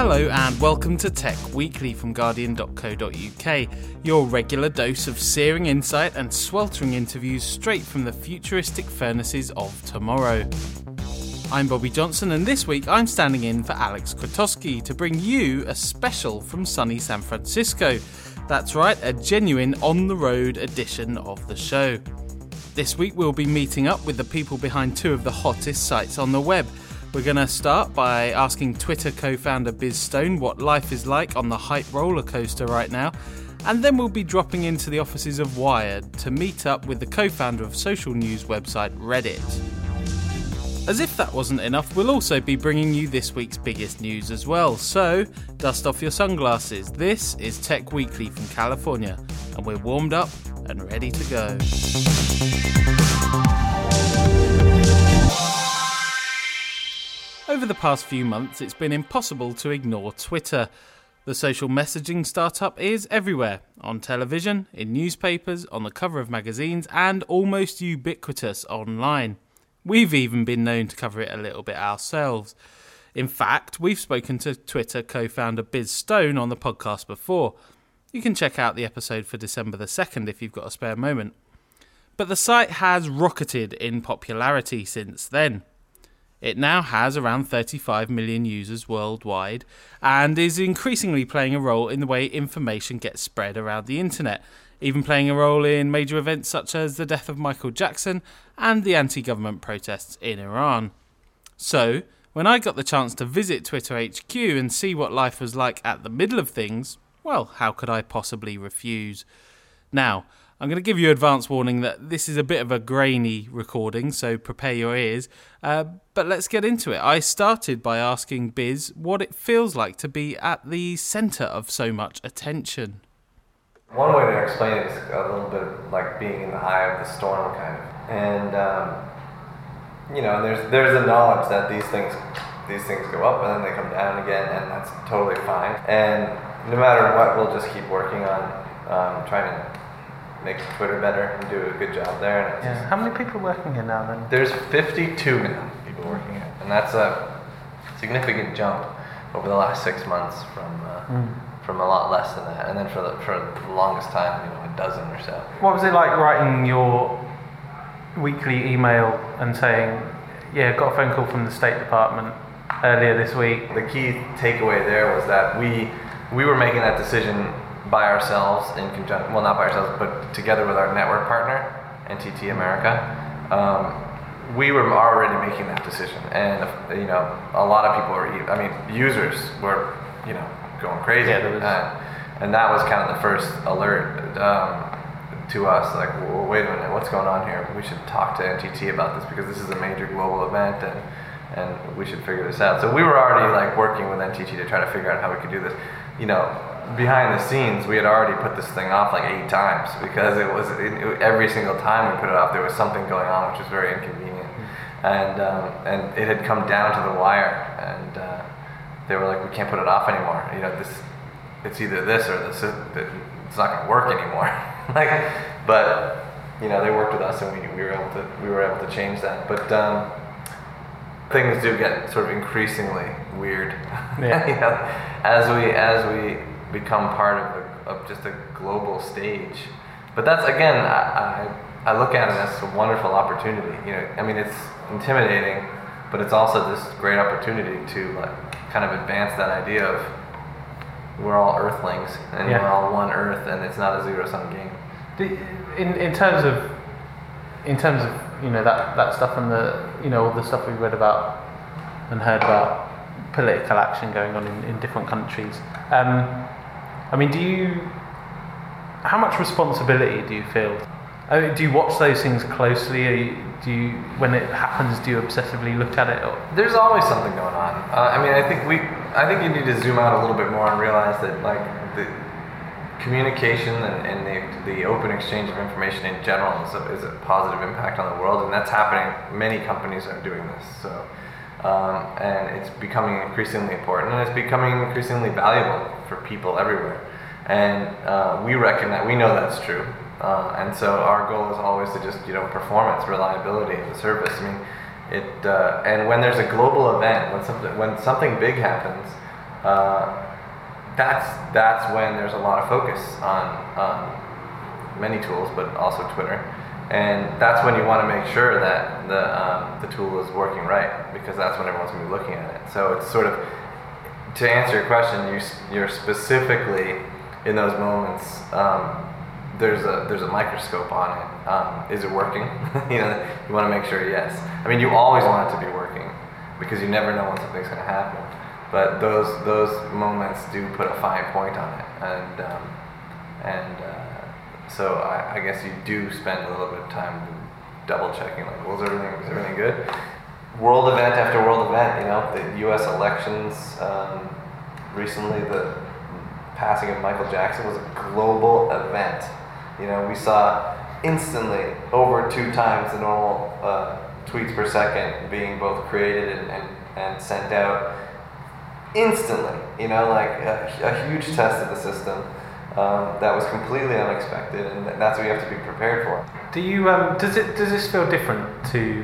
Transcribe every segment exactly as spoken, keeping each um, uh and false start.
Hello and welcome to Tech Weekly from Guardian dot co dot uk, your regular dose of searing insight and sweltering interviews straight from the futuristic furnaces of tomorrow. I'm Bobby Johnson, and this week I'm standing in for Alex Krotowski to bring you a special from sunny San Francisco. That's right, a genuine on-the-road edition of the show. This week we'll be meeting up with the people behind two of the hottest sites on the web. We're going to start by asking Twitter co-founder Biz Stone what life is like on the hype roller coaster right now, and then we'll be dropping into the offices of Wired to meet up with the co-founder of social news website Reddit. As if that wasn't enough, we'll also be bringing you this week's biggest news as well, so dust off your sunglasses. This is Tech Weekly from California, and we're warmed up and ready to go. Over the past few months, it's been impossible to ignore Twitter. The social messaging startup is everywhere, on television, in newspapers, on the cover of magazines, and almost ubiquitous online. We've even been known to cover it a little bit ourselves. In fact, we've spoken to Twitter co-founder Biz Stone on the podcast before. You can check out the episode for December the second if you've got a spare moment. But the site has rocketed in popularity since then. It now has around thirty-five million users worldwide and is increasingly playing a role in the way information gets spread around the internet, even playing a role in major events such as the death of Michael Jackson and the anti-government protests in Iran. So, when I got the chance to visit Twitter H Q and see what life was like at the middle of things, well, how could I possibly refuse? Now, I'm going to give you advance warning that this is a bit of a grainy recording, so prepare your ears. Uh, but let's get into it. I started by asking Biz what it feels like to be at the centre of so much attention. One way to explain it is a little bit like being in the eye of the storm, kind of. And, um, you know, there's there's a knowledge that these things these things go up and then they come down again, and that's totally fine. And no matter what, we'll just keep working on um, trying to make Twitter better and do a good job there. And yeah. just, How many people working here now then? There's fifty-two now people working here, and that's a significant jump over the last six months from uh, mm. from a lot less than that. And then for the for the longest time, you know, a dozen or so. What was it like writing your weekly email and saying, "Yeah, got a phone call from the State Department earlier this week"? The key takeaway there was that we we were making that decision by ourselves in conjunction, well, not by ourselves, but together with our network partner, N T T America. Um, we were already making that decision, and you know, a lot of people were, I mean, users were, you know, going crazy, yeah, was... uh, and that was kind of the first alert um, to us, like, well, wait a minute, what's going on here? We should talk to N T T about this because this is a major global event, and and we should figure this out. So we were already like working with N T T to try to figure out how we could do this, you know. Behind the scenes, we had already put this thing off like eight times because it was it, it, every single time we put it off, there was something going on which was very inconvenient, mm-hmm. and um, and it had come down to the wire, and uh, they were like, we can't put it off anymore. You know, this it's either this or this. It's not going to work anymore. like, but you know, they worked with us, and we we were able to we were able to change that. But um, things do get sort of increasingly weird. Yeah. you know, as we as we become part of, a, of just a global stage. But that's, again, I, I I look at it as a wonderful opportunity. You know, I mean, it's intimidating, but it's also this great opportunity to like kind of advance that idea of we're all Earthlings and yeah. we're all one Earth, and it's not a zero-sum game. In in terms of in terms of you know that, that stuff and the you know all the stuff we read about and heard about political action going on in, in different countries. Um, I mean, do you? How much responsibility do you feel? I mean, do you watch those things closely? Are you, do you, when it happens, do you obsessively look at it? Or? There's always something going on. Uh, I mean, I think we, I think you need to zoom out a little bit more and realize that, like, the communication and, and the the open exchange of information in general is a, is a positive impact on the world, and that's happening. Many companies are doing this, so. Um, and it's becoming increasingly important, and it's becoming increasingly valuable for people everywhere. And uh, we recognize, we know that's true. Uh, and so our goal is always to just, you know, performance, reliability of the service. I mean, it. Uh, and when there's a global event, when something when something big happens, uh, that's that's when there's a lot of focus on um, many tools, but also Twitter. And that's when you want to make sure that the um, the tool is working right, because that's when everyone's going to be looking at it. So it's sort of, to answer your question, you, you're specifically in those moments. Um, there's a there's a microscope on it. Um, is it working? you know, you want to make sure. Yes. I mean, you always want it to be working, because you never know when something's going to happen. But those those moments do put a fine point on it, and um, and. Uh, So I, I guess you do spend a little bit of time double checking, like, well, is everything, is everything good? World event after world event, you know, the U S elections, um, recently the passing of Michael Jackson was a global event. You know, we saw instantly over two times the normal uh, tweets per second being both created and, and, and sent out instantly, you know, like a, a huge test of the system. Um, that was completely unexpected, and that's what you have to be prepared for. Do you? Um, does it? Does this feel different to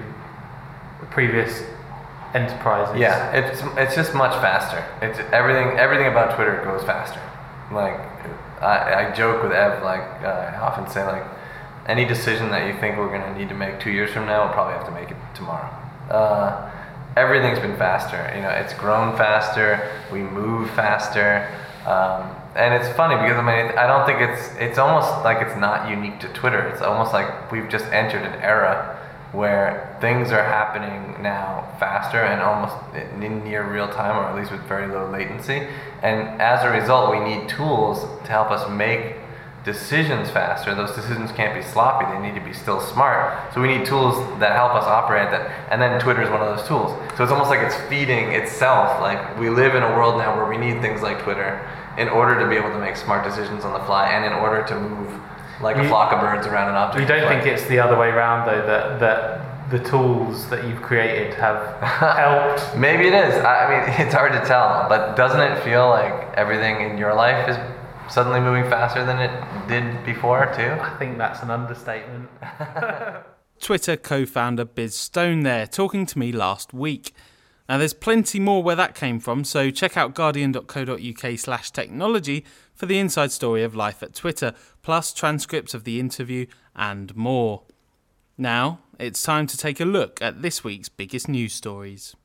the previous enterprises? Yeah, it's it's just much faster. It's everything. Everything about Twitter goes faster. Like I, I joke with Ev. Like uh, I often say, like any decision that you think we're going to need to make two years from now, we'll probably have to make it tomorrow. Uh, everything's been faster. You know, it's grown faster. We move faster. Um, And it's funny because I mean I don't think it's it's almost like it's not unique to Twitter. It's almost like we've just entered an era where things are happening now faster and almost in near real time, or at least with very low latency. And as a result, we need tools to help us make decisions faster. Those decisions can't be sloppy. They need to be still smart. So we need tools that help us operate that. And then Twitter is one of those tools. So it's almost like it's feeding itself. Like we live in a world now where we need things like Twitter in order to be able to make smart decisions on the fly, and in order to move like you, a flock of birds around an object. You don't think it's the other way around, though, that that the tools that you've created have helped? Maybe it is. I mean, it's hard to tell, but doesn't it feel like everything in your life is suddenly moving faster than it did before, too? I think that's an understatement. Twitter co-founder Biz Stone there, talking to me last week. Now, there's plenty more where that came from, so check out guardian.co.uk slash technology for the inside story of life at Twitter, plus transcripts of the interview and more. Now, it's time to take a look at this week's biggest news stories.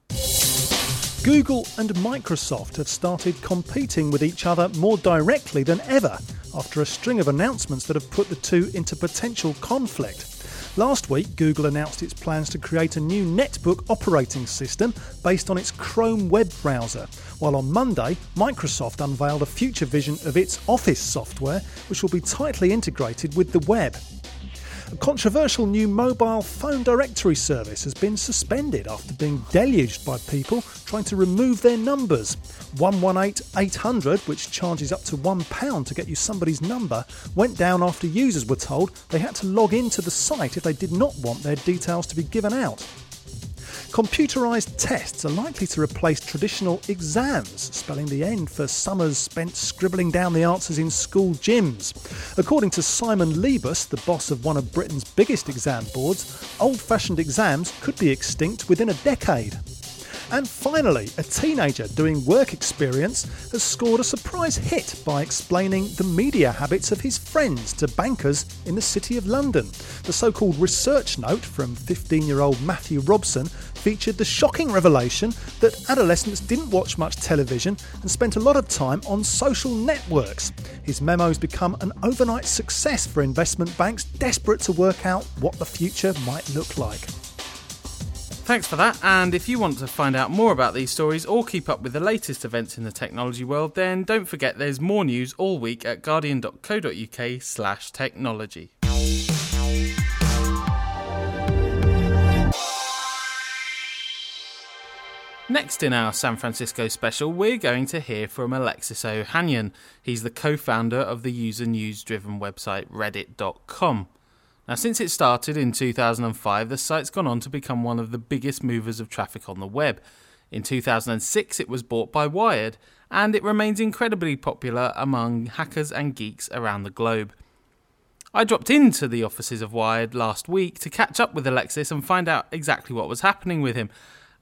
Google and Microsoft have started competing with each other more directly than ever after a string of announcements that have put the two into potential conflict. Last week, Google announced its plans to create a new netbook operating system based on its Chrome web browser, while on Monday, Microsoft unveiled a future vision of its Office software, which will be tightly integrated with the web. A controversial new mobile phone directory service has been suspended after being deluged by people trying to remove their numbers. one one eight eight hundred, which charges up to one pound to get you somebody's number, went down after users were told they had to log into the site if they did not want their details to be given out. Computerised tests are likely to replace traditional exams, spelling the end for summers spent scribbling down the answers in school gyms. According to Simon Lebus, the boss of one of Britain's biggest exam boards, old-fashioned exams could be extinct within a decade. And finally, a teenager doing work experience has scored a surprise hit by explaining the media habits of his friends to bankers in the City of London. The so-called research note from fifteen-year-old Matthew Robson featured the shocking revelation that adolescents didn't watch much television and spent a lot of time on social networks. His memo's become an overnight success for investment banks desperate to work out what the future might look like. Thanks for that, and if you want to find out more about these stories or keep up with the latest events in the technology world, then don't forget there's more news all week at guardian.co.uk slash technology. Next in our San Francisco special, we're going to hear from Alexis Ohanian. He's the co-founder of the user news-driven website reddit dot com. Now, since it started in two thousand five, the site's gone on to become one of the biggest movers of traffic on the web. In two thousand six, it was bought by Wired, and it remains incredibly popular among hackers and geeks around the globe. I dropped into the offices of Wired last week to catch up with Alexis and find out exactly what was happening with him.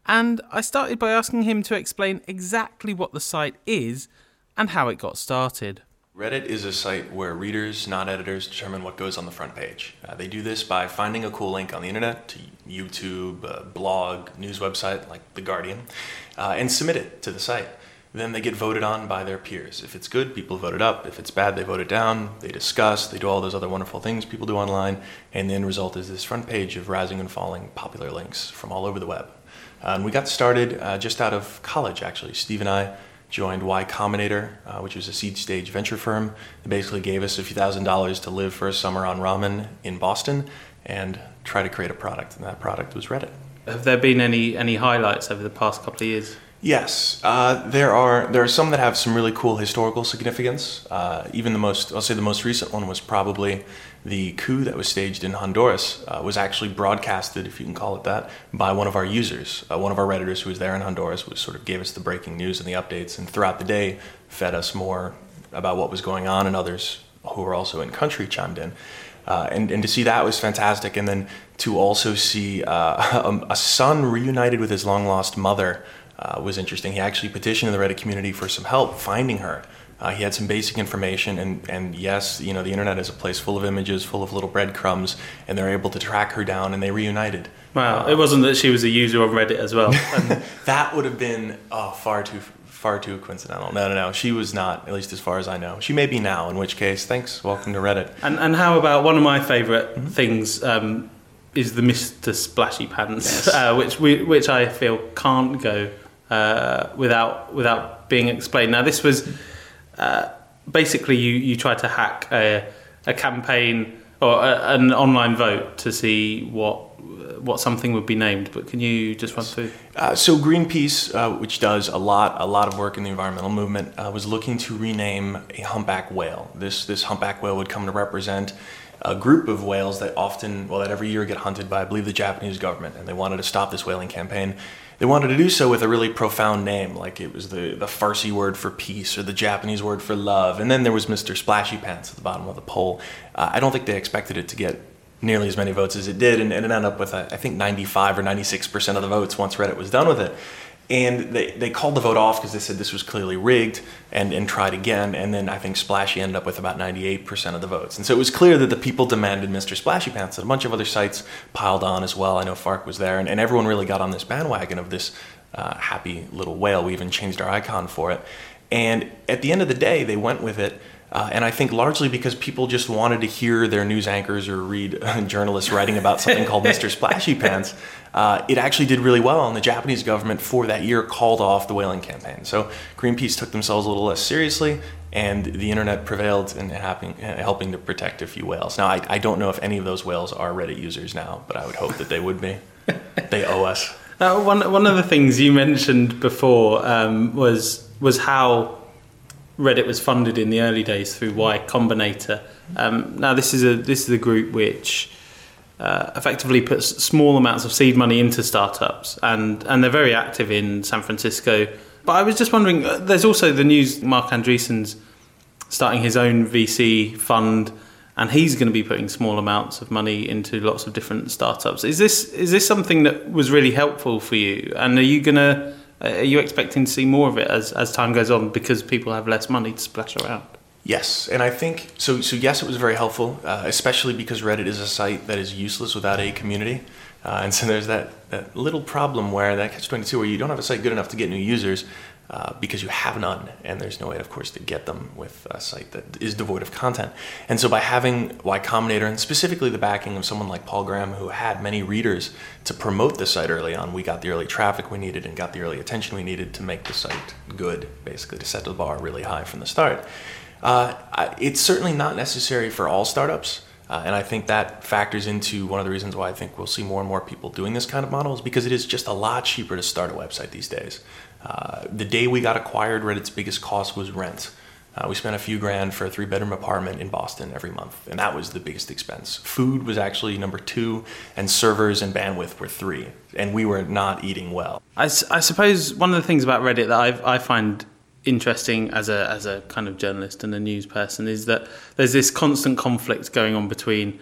And I started by asking him to explain exactly what the site is and how it got started. Reddit is a site where readers, not editors, determine what goes on the front page. Uh, they do this by finding a cool link on the internet to YouTube, a blog, news website like The Guardian, uh, and submit it to the site. Then they get voted on by their peers. If it's good, people vote it up. If it's bad, they vote it down. They discuss. They do all those other wonderful things people do online. And the end result is this front page of rising and falling popular links from all over the web. Uh, and we got started uh, just out of college, actually. Steve and I joined Y Combinator, uh, which was a seed stage venture firm. They basically gave us a few thousand dollars to live for a summer on ramen in Boston and try to create a product. And that product was Reddit. Have there been any, any highlights over the past couple of years? Yes, uh, there are there are some that have some really cool historical significance. Uh, even the most, I'll say the most recent one was probably the coup that was staged in Honduras, uh, was actually broadcasted, if you can call it that, by one of our users. Uh, one of our Redditors who was there in Honduras was sort of gave us the breaking news and the updates, and throughout the day fed us more about what was going on, and others who were also in country chimed in. Uh, and, and to see that was fantastic, and then to also see uh, a, a son reunited with his long-lost mother Uh, was interesting. He actually petitioned the Reddit community for some help finding her. Uh, he had some basic information, and, and yes, you know, the internet is a place full of images, full of little breadcrumbs, and they're able to track her down, and they reunited. Wow, uh, it wasn't that she was a user on Reddit as well. That would have been oh, far too far too coincidental. No, no, no. She was not, at least as far as I know. She may be now, in which case, thanks. Welcome to Reddit. And and how about one of my favourite mm-hmm. things um, is the Mister Splashy Pants, yes. uh, which we which I feel can't go Uh, without without being explained. Now, this was uh, basically you, you tried to hack a, a campaign or a, an online vote to see what what something would be named. But can you just run through? Uh, so Greenpeace, uh, which does a lot a lot of work in the environmental movement, uh, was looking to rename a humpback whale. This this humpback whale would come to represent a group of whales that often, well, that every year get hunted by, I believe, the Japanese government, and they wanted to stop this whaling campaign. They wanted to do so with a really profound name, like it was the, the Farsi word for peace or the Japanese word for love. And then there was Mister Splashy Pants at the bottom of the poll. Uh, I don't think they expected it to get nearly as many votes as it did, and, and it ended up with, uh, I think, ninety-five or ninety-six percent of the votes once Reddit was done with it. And they, they called the vote off because they said this was clearly rigged and, and tried again. And then I think Splashy ended up with about ninety-eight percent of the votes. And so it was clear that the people demanded Mister Splashy Pants, and a bunch of other sites piled on as well. I know Fark was there, and, and everyone really got on this bandwagon of this uh, happy little whale. We even changed our icon for it. And at the end of the day, they went with it. Uh, and I think largely because people just wanted to hear their news anchors or read uh, journalists writing about something called Mister Splashy Pants, uh, it actually did really well. And the Japanese government for that year called off the whaling campaign. So Greenpeace took themselves a little less seriously, and the internet prevailed in helping, uh, helping to protect a few whales. Now, I, I don't know if any of those whales are Reddit users now, but I would hope that they would be. They owe us. Now, one, one of the things you mentioned before um, was was how Reddit was funded in the early days through Y Combinator. Um, now, this is a this is a group which uh, effectively puts small amounts of seed money into startups, and, and they're very active in San Francisco. But I was just wondering, uh, there's also the news. Mark Andreessen's starting his own V C fund, and he's going to be putting small amounts of money into lots of different startups. Is this is this something that was really helpful for you? And are you going to Are you expecting to see more of it as, as time goes on because people have less money to splash around? Yes, and I think, so So yes, it was very helpful, uh, especially because Reddit is a site that is useless without a community. Uh, and so there's that, that little problem where, that catch twenty-two, where you don't have a site good enough to get new users uh, because you have none. And there's no way, of course, to get them with a site that is devoid of content. And so by having Y Combinator, and specifically the backing of someone like Paul Graham, who had many readers to promote the site early on, we got the early traffic we needed and got the early attention we needed to make the site good, basically to set the bar really high from the start. Uh, it's certainly not necessary for all startups. Uh, and I think that factors into one of the reasons why I think we'll see more and more people doing this kind of model, is because it is just a lot cheaper to start a website these days. Uh, the day we got acquired, Reddit's biggest cost was rent. Uh, we spent a few grand for a three-bedroom apartment in Boston every month, and that was the biggest expense. Food was actually number two, and servers and bandwidth were three, and we were not eating well. I, I suppose one of the things about Reddit that I've, I find interesting as a as a kind of journalist and a news person is that there's this constant conflict going on between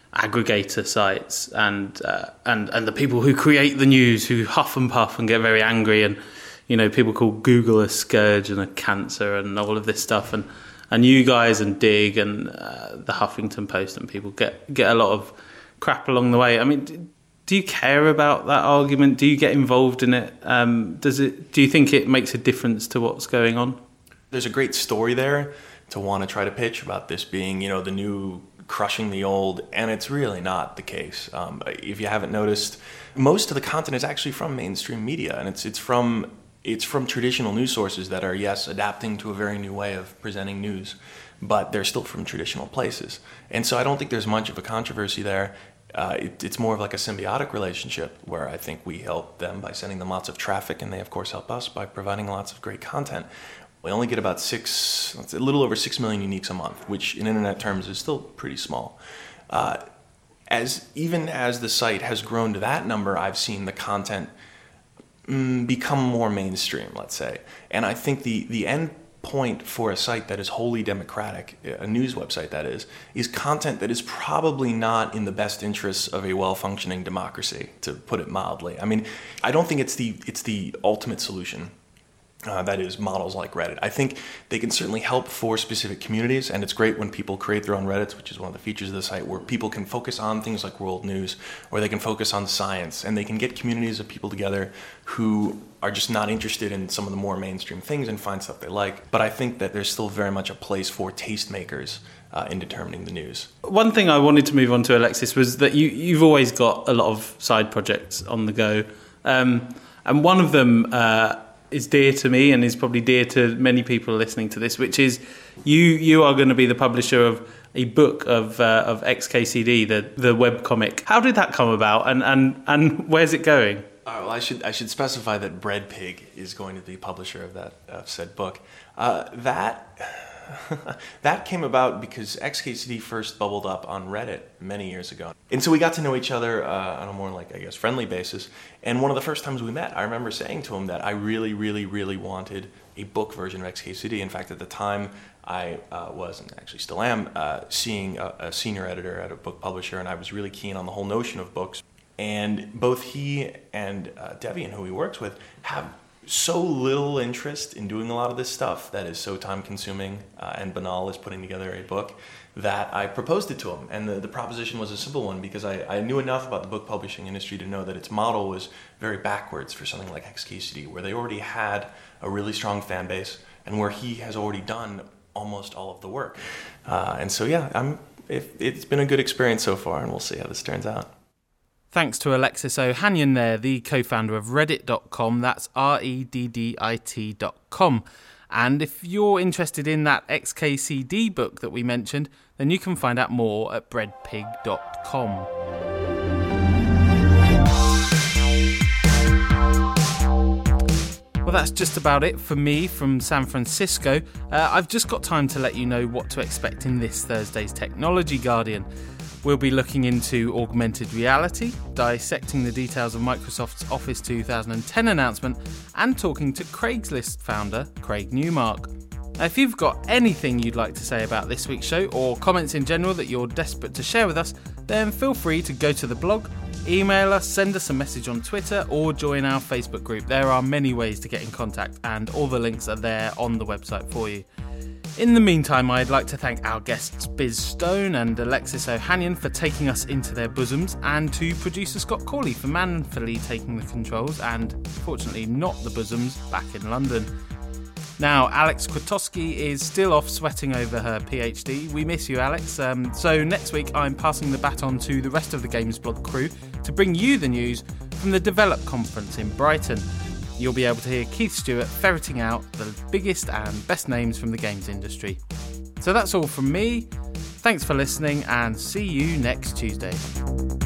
aggregator sites and uh, and and the people who create the news, who huff and puff and get very angry, and you know, people call Google a scourge and a cancer and all of this stuff, and and you guys and Dig and uh, the Huffington Post and people get get a lot of crap along the way. I mean, do you care about that argument? Do you get involved in it? Um, does it? Do you think it makes a difference to what's going on? There's a great story there to want to try to pitch about this being, you know, the new crushing the old, and it's really not the case. Um, if you haven't noticed, most of the content is actually from mainstream media, and it's it's from it's from traditional news sources that are, yes, adapting to a very new way of presenting news, but they're still from traditional places. And so I don't think there's much of a controversy there. Uh, it, it's more of like a symbiotic relationship where I think we help them by sending them lots of traffic, and they of course help us by providing lots of great content. We only get about six, a little over six million uniques a month, which in internet terms is still pretty small. Uh, as even as the site has grown to that number, I've seen the content mm, become more mainstream, let's say. And I think the the end point for a site that is wholly democratic, a news website that is, is content that is probably not in the best interests of a well-functioning democracy, to put it mildly. I mean, I don't think it's the it's the ultimate solution. Uh, that is models like Reddit. I think they can certainly help for specific communities, and it's great when people create their own Reddits, which is one of the features of the site, where people can focus on things like world news, or they can focus on science, and they can get communities of people together who are just not interested in some of the more mainstream things and find stuff they like. But I think that there's still very much a place for tastemakers uh, in determining the news. One thing I wanted to move on to, Alexis, was that you, you've always got a lot of side projects on the go, um, and one of them uh, is dear to me and is probably dear to many people listening to this, which is you you are going to be the publisher of a book of uh, of X K C D, the the webcomic. How did that come about, and and, and where's it going? Uh, well, I should I should specify that Bread Pig is going to be publisher of that of said book. Uh, that that came about because X K C D first bubbled up on Reddit many years ago. And so we got to know each other uh, on a more, like, I guess, friendly basis. And one of the first times we met, I remember saying to him that I really, really, really wanted a book version of X K C D. In fact, at the time, I uh, was, and actually still am, uh, seeing a, a senior editor at a book publisher, and I was really keen on the whole notion of books. And both he and uh, Devian, who he works with, have so little interest in doing a lot of this stuff that is so time-consuming uh, and banal as putting together a book, that I proposed it to him. And the, the proposition was a simple one, because I, I knew enough about the book publishing industry to know that its model was very backwards for something like X K C D, where they already had a really strong fan base and where he has already done almost all of the work. Uh, and so, yeah, I'm, it, it's been a good experience so far, and we'll see how this turns out. Thanks to Alexis Ohanian there, the co-founder of reddit dot com. That's R E D D I T dot com. And if you're interested in that X K C D book that we mentioned, then you can find out more at bread pig dot com. Well, that's just about it for me from San Francisco. Uh, I've just got time to let you know what to expect in this Thursday's Technology Guardian. We'll be looking into augmented reality, dissecting the details of Microsoft's Office two thousand ten announcement, and talking to Craigslist founder Craig Newmark. Now, if you've got anything you'd like to say about this week's show, or comments in general that you're desperate to share with us, then feel free to go to the blog, email us, send us a message on Twitter, or join our Facebook group. There are many ways to get in contact, and all the links are there on the website for you. In the meantime, I'd like to thank our guests Biz Stone and Alexis Ohanian for taking us into their bosoms, and to producer Scott Corley for manfully taking the controls and, fortunately not the bosoms, back in London. Now, Alex Kwiatkowski is still off sweating over her PhD. We miss you, Alex. Um, so next week, I'm passing the baton to the rest of the Gamesblog crew to bring you the news from the Develop Conference in Brighton. You'll be able to hear Keith Stewart ferreting out the biggest and best names from the games industry. So that's all from me. Thanks for listening, and see you next Tuesday.